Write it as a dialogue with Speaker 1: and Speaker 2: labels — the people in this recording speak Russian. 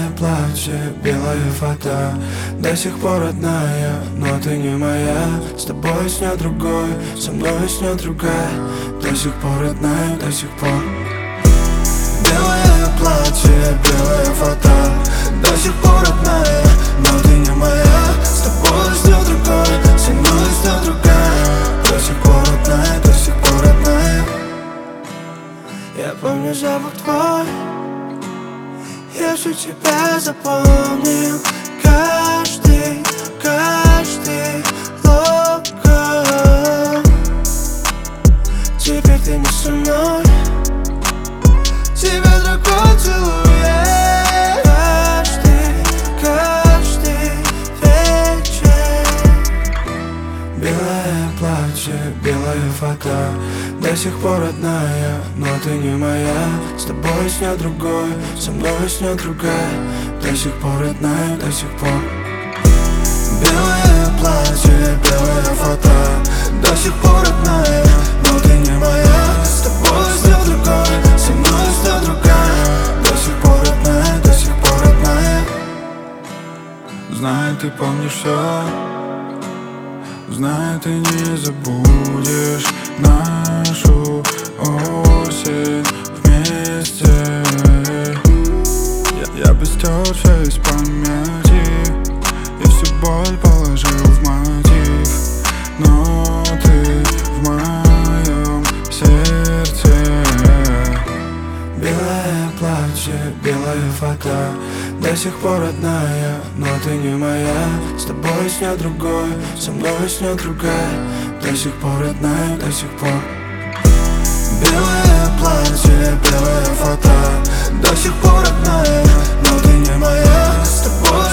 Speaker 1: Белое платье, белая фата, до сих пор родная, но ты не моя. С тобой снят другой, со мной снят другая, до сих пор родная, до сих пор. Белое платье, белая фата, до сих пор родная, но ты не моя. С тобой снят другой, со мной снят другая, до сих пор родная, до сих пор родная. Я помню запах твой, я всю тебя запомнил. Каждый локон. Теперь ты не со мной, тебя другой целует. Каждый вечер. Белое платье, белая фата, до сих пор родная, но ты не моя. С тобой снят другой, со мной снят другая, до сих пор родная, до сих пор. Белое платье, белая фата, до сих пор родная, но ты не моя. С тобой снят другой, со мной снят другая, до сих пор родная, до сих пор родная. Знаю, ты помнишь все, знаю, ты не забудешь нашу осень вместе. Я бы стер все из памяти и всю боль положил в мотив, но ты в моем сердце. Белое платье, белая фата, до сих пор родная, но ты не моя. С тобой снят другой, со мной снят другая, до сих пор родная, до сих пор. Белое платье, белая фата, до сих пор родная, но ты не моя. С тобой